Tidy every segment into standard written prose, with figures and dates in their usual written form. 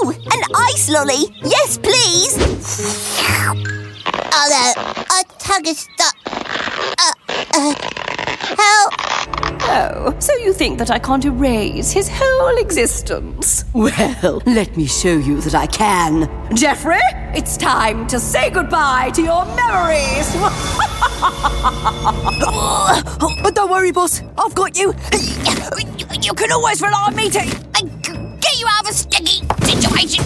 Oh, an ice lolly. Yes, please. Oh, no. A tongue is stuck. Help. Oh, so you think that I can't erase his whole existence? Well, let me show you that I can. Jeffrey, it's time to say goodbye to your memories. But don't worry, boss. I've got you. You can always rely on me to get you out of a sticky situation.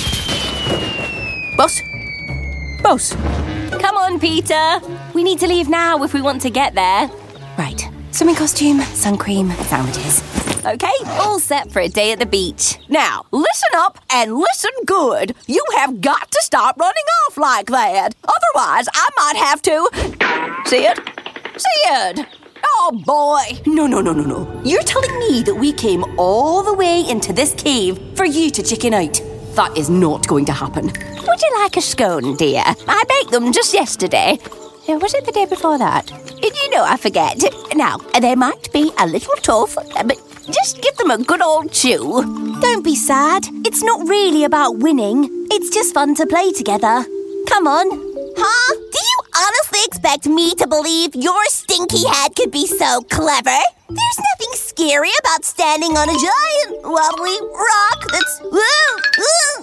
Boss? Boss? Come on, Peter. We need to leave now if we want to get there. Right. Swimming costume, sun cream, sandwiches. Okay, all set for a day at the beach. Now, listen up and listen good. You have got to stop running off like that. Otherwise, I might have to... See it? Oh, boy. No. You're telling me that we came all the way into this cave for you to chicken out. That is not going to happen. Would you like a scone, dear? I baked them just yesterday. Or was it the day before that? You know, I forget. Now, they might be a little tough, but just give them a good old chew. Don't be sad. It's not really about winning. It's just fun to play together. Come on. Huh? Do you honestly expect me to believe your stinky head could be so clever? There's nothing scary about standing on a giant wobbly rock that's